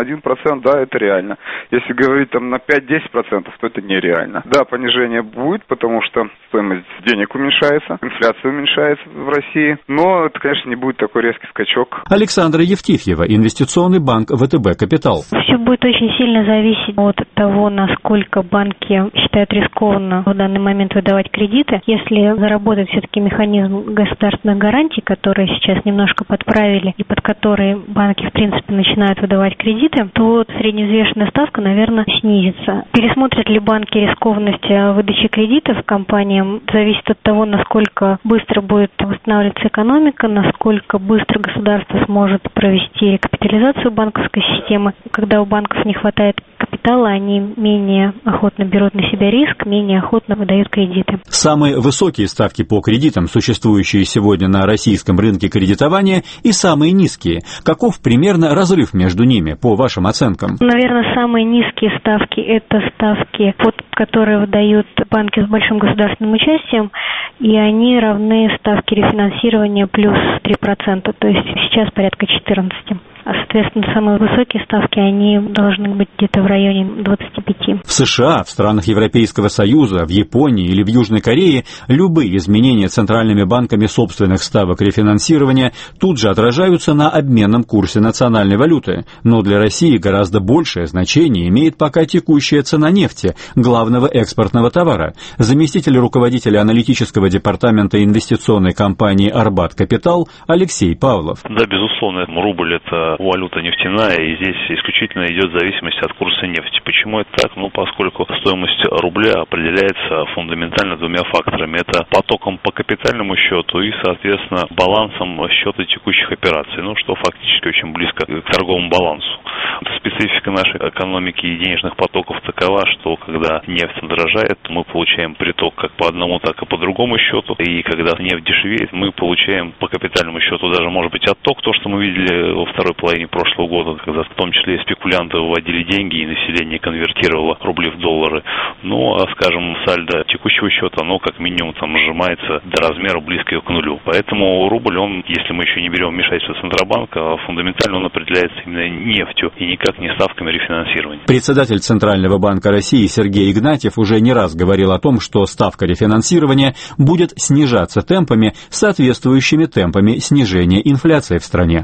1%, да, это реально. Если говорить там на 5-10%, то это нереально. Да, понижение будет, потому что стоимость денег уменьшается, инфляция уменьшается в России, но это, конечно, не будет такой резкий скачок. Александра Евтифьева, инвестиционный банк ВТБ «Капитал». Все будет очень сильно зависеть от того, насколько банки считают рискованно в данный момент выдавать кредиты. Если заработает все-таки механизм государственных гарантий, которые сейчас немножко подправили и под которые банки, в принципе, начинают выдавать кредиты, то средневзвешенная ставка, наверное, снизится. Пересмотрят ли банки рискованность выдачи кредитов компаниям, зависит от того, насколько быстро будет восстанавливаться экономика, насколько быстро государство сможет провести рекапитализацию банковской системы. Когда у банков не хватает капитала, они менее охотно берут на себя риск, менее охотно выдают кредиты. Самые высокие ставки по кредитам, существующие сегодня на российском рынке кредитования, и самые низкие. Каков примерно разрыв между ними, по вашим оценкам? Наверное, самые низкие ставки – это ставки, под которые выдают банки с большим государственным участием, и они равны ставке рефинансирования плюс 3%, то есть сейчас порядка 14%. А, соответственно, самые высокие ставки, они должны быть где-то в районе 25%. В США, в странах Европейского Союза, в Японии или в Южной Корее любые изменения центральными банками собственных ставок рефинансирования тут же отражаются на обменном курсе национальной валюты. Но для России гораздо большее значение имеет пока текущая цена нефти, главного экспортного товара. Заместитель руководителя аналитического департамента инвестиционной компании «Арбат Капитал» Алексей Павлов. Да, безусловно, рубль – это валюта нефтяная, и здесь исключительно идет зависимость от курса нефти. Почему это так? Поскольку стоимость рубля определяется фундаментально двумя факторами. Это потоком по капитальному счету и, соответственно, балансом счета текущих операций, что фактически очень близко к торговому балансу. Специфика нашей экономики и денежных потоков такова, что когда нефть дорожает, мы получаем приток как по одному, так и по другому счету. И когда нефть дешевеет, мы получаем по капитальному счету даже, может быть, отток, то, что мы видели во второй половине прошлого года, когда в том числе спекулянты выводили деньги и население конвертировало рубли в доллары. Скажем, сальдо текущего счета, оно как минимум сжимается до размера близкого к нулю. Поэтому рубль, если мы еще не берем вмешательство Центробанка, фундаментально он определяется именно нефтью и никак не ставками рефинансирования. Председатель Центрального банка России Сергей Игнатьев уже не раз говорил о том, что ставка рефинансирования будет снижаться темпами, соответствующими темпами снижения инфляции в стране.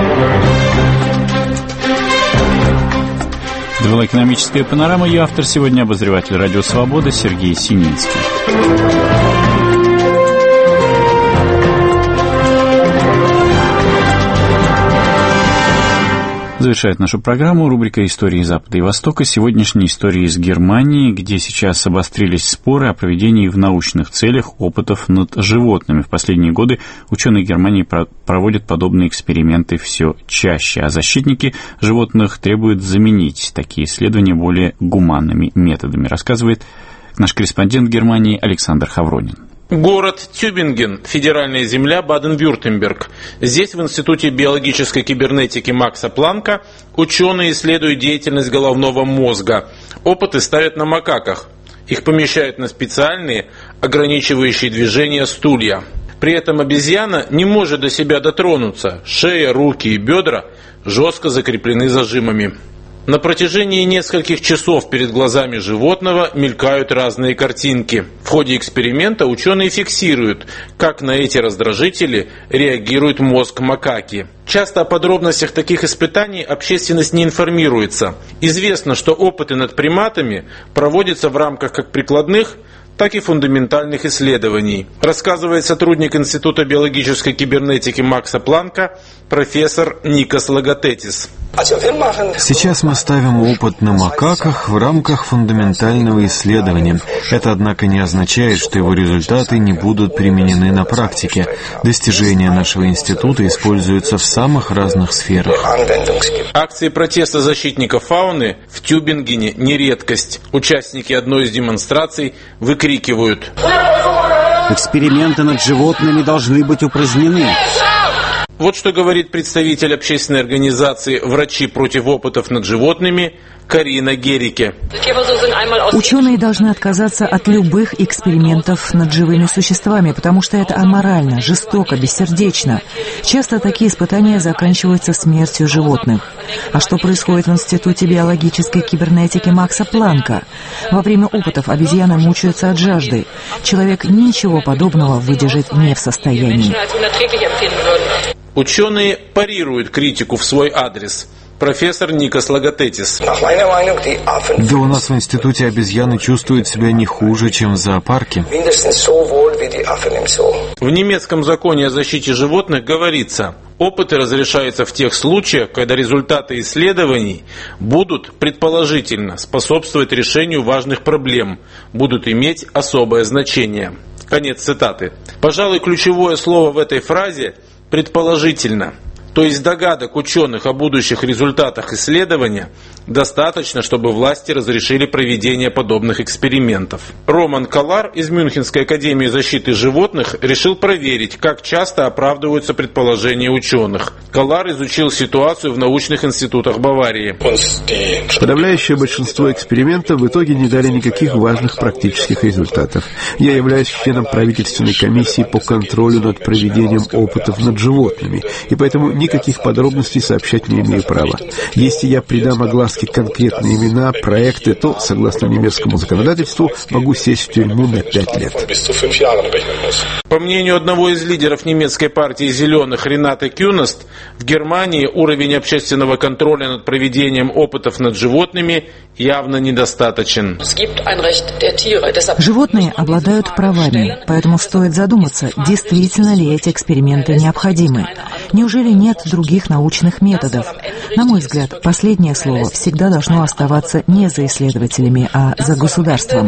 Это была экономическая панорама. Ее автор сегодня обозреватель «Радио Свобода» Сергей Сининский. Завершает нашу программу рубрика «Истории Запада и Востока». Сегодняшняя история из Германии, где сейчас обострились споры о проведении в научных целях опытов над животными. В последние годы ученые Германии проводят подобные эксперименты все чаще, а защитники животных требуют заменить такие исследования более гуманными методами, рассказывает наш корреспондент в Германии Александр Хавронин. Город Тюбинген, федеральная земля Баден-Вюртемберг. Здесь, в Институте биологической кибернетики Макса Планка, ученые исследуют деятельность головного мозга. Опыты ставят на макаках. Их помещают на специальные, ограничивающие движения стулья. При этом обезьяна не может до себя дотронуться. Шея, руки и бедра жестко закреплены зажимами. На протяжении нескольких часов перед глазами животного мелькают разные картинки. В ходе эксперимента ученые фиксируют, как на эти раздражители реагирует мозг макаки. Часто о подробностях таких испытаний общественность не информируется. Известно, что опыты над приматами проводятся в рамках как прикладных, так и фундаментальных исследований, рассказывает сотрудник Института биологической кибернетики Макса Планка профессор Никос Логотетис. Сейчас мы ставим опыт на макаках в рамках фундаментального исследования. Это, однако, не означает, что его результаты не будут применены на практике. Достижения нашего института используются в самых разных сферах. Акции протеста защитников фауны в Тюбингене не редкость. Участники одной из демонстраций выкрикивают: «Эксперименты над животными должны быть упразднены». Вот что говорит представитель общественной организации «Врачи против опытов над животными» Карина Герике. Ученые должны отказаться от любых экспериментов над живыми существами, потому что это аморально, жестоко, бессердечно. Часто такие испытания заканчиваются смертью животных. А что происходит в Институте биологической кибернетики Макса Планка? Во время опытов обезьяны мучаются от жажды. Человек ничего подобного выдержать не в состоянии. Ученые парируют критику в свой адрес. Профессор Никос Логотетис. Да у нас в институте обезьяны чувствуют себя не хуже, чем в зоопарке. В немецком законе о защите животных говорится, опыты разрешаются в тех случаях, когда результаты исследований будут, предположительно, способствовать решению важных проблем, будут иметь особое значение. Конец цитаты. Пожалуй, ключевое слово в этой фразе – предположительно. То есть догадок ученых о будущих результатах исследования достаточно, чтобы власти разрешили проведение подобных экспериментов. Роман Колар из Мюнхенской академии защиты животных решил проверить, как часто оправдываются предположения ученых. Колар изучил ситуацию в научных институтах Баварии. Подавляющее большинство экспериментов в итоге не дали никаких важных практических результатов. Я являюсь членом правительственной комиссии по контролю над проведением опытов над животными, и поэтому никаких подробностей сообщать не имею права. Если я придам огласке конкретные имена, проекты, то, согласно немецкому законодательству, могу сесть в тюрьму на 5 лет. По мнению одного из лидеров немецкой партии «Зеленых» Ренаты Кюнест, в Германии уровень общественного контроля над проведением опытов над животными явно недостаточен. Животные обладают правами, поэтому стоит задуматься, действительно ли эти эксперименты необходимы. Неужели нет других научных методов? На мой взгляд, последнее слово всегда должно оставаться не за исследователями, а за государством.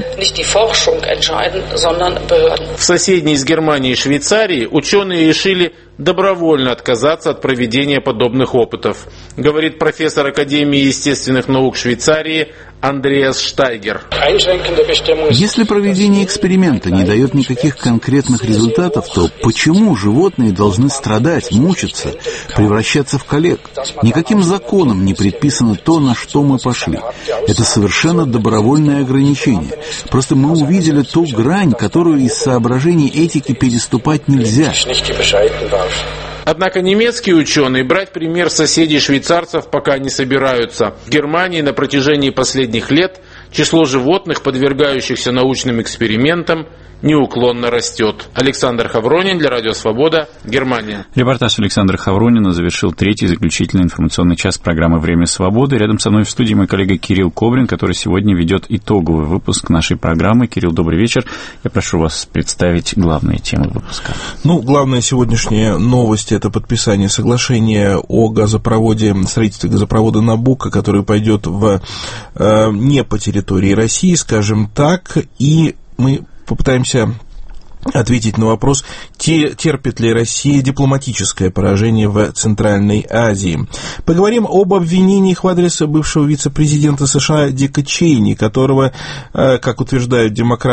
В соседней с Германией Швейцарии ученые решили добровольно отказаться от проведения подобных опытов, говорит профессор Академии естественных наук Швейцарии Андреас Штайгер. Если проведение эксперимента не дает никаких конкретных результатов, то почему животные должны страдать, мучиться, превращаться в коллег? Никаким законом не предписано то, на что мы пошли. Это совершенно добровольное ограничение. Просто мы увидели ту грань, которую из соображений этики переступать нельзя. Однако немецкие ученые брать пример соседей швейцарцев пока не собираются. В Германии на протяжении последних лет число животных, подвергающихся научным экспериментам, неуклонно растет. Александр Хавронин для Радио Свобода, Германия. Репортаж Александра Хавронина завершил третий заключительный информационный час программы «Время свободы». Рядом со мной в студии мой коллега Кирилл Кобрин, который сегодня ведет итоговый выпуск нашей программы. Кирилл, добрый вечер. Я прошу вас представить главные темы выпуска. Главная сегодняшняя новость – это подписание соглашения о газопроводе, строительстве газопровода «Набуко», который пойдет не по территории России, скажем так, и мы попытаемся ответить на вопрос, терпит ли Россия дипломатическое поражение в Центральной Азии. Поговорим об обвинениях в адрес бывшего вице-президента США Дика Чейни, которого, как утверждают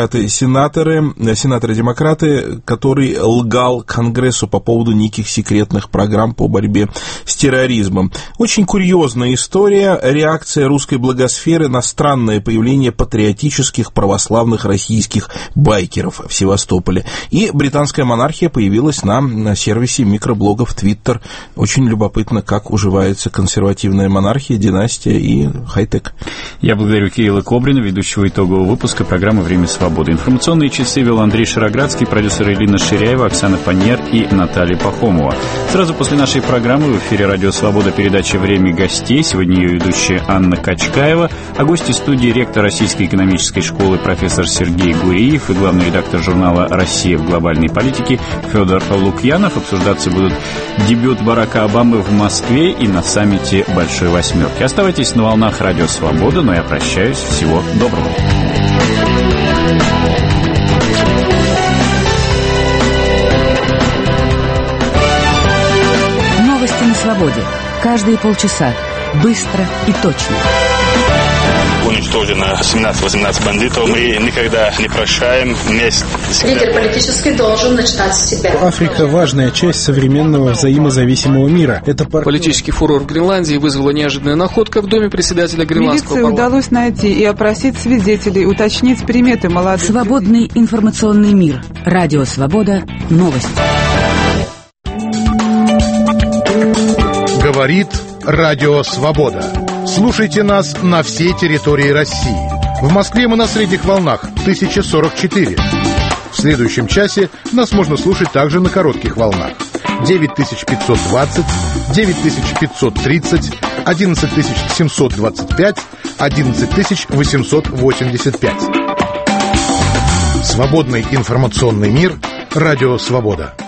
сенаторы-демократы, который лгал Конгрессу по поводу неких секретных программ по борьбе с терроризмом. Очень курьезная история, реакция русской благосферы на странное появление патриотических православных российских байкеров в Севастополе. И британская монархия появилась на сервисе микроблогов Twitter. Очень любопытно, как уживается консервативная монархия, династия и хай-тек. Я благодарю Кирилла Кобрина, ведущего итогового выпуска программы «Время свободы». Информационные часы вел Андрей Шароградский, продюсеры Элина Ширяева, Оксана Паньер и Наталья Пахомова. Сразу после нашей программы в эфире «Радио Свобода» передача «Время гостей». Сегодня ее ведущая Анна Качкаева, а гости студии ректор Российской экономической школы профессор Сергей Гуриев и главный редактор журнала «Россия в глобальной политике» Федор Лукьянов. Обсуждаться будут дебют Барака Обамы в Москве и на саммите Большой Восьмерки. Оставайтесь на волнах Радио Свобода, но я прощаюсь. Всего доброго. Новости на свободе. Каждые полчаса. Быстро и точно. уничтожено 17-18 бандитов. Мы никогда не прощаем. Месть лидер политический должен начинать с себя. Африка – важная часть современного взаимозависимого мира. Это Политический фурор в Гренландии вызвала неожиданная находка в доме председателя гренландского парламента. Удалось найти и опросить свидетелей, уточнить приметы молодых. Свободный информационный мир. Радио «Свобода». Новости. Говорит Радио «Свобода». Слушайте нас на всей территории России. В Москве мы на средних волнах 1044. В следующем часе нас можно слушать также на коротких волнах 9520, 9530, 11725, 11885. Свободный информационный мир. Радио «Свобода».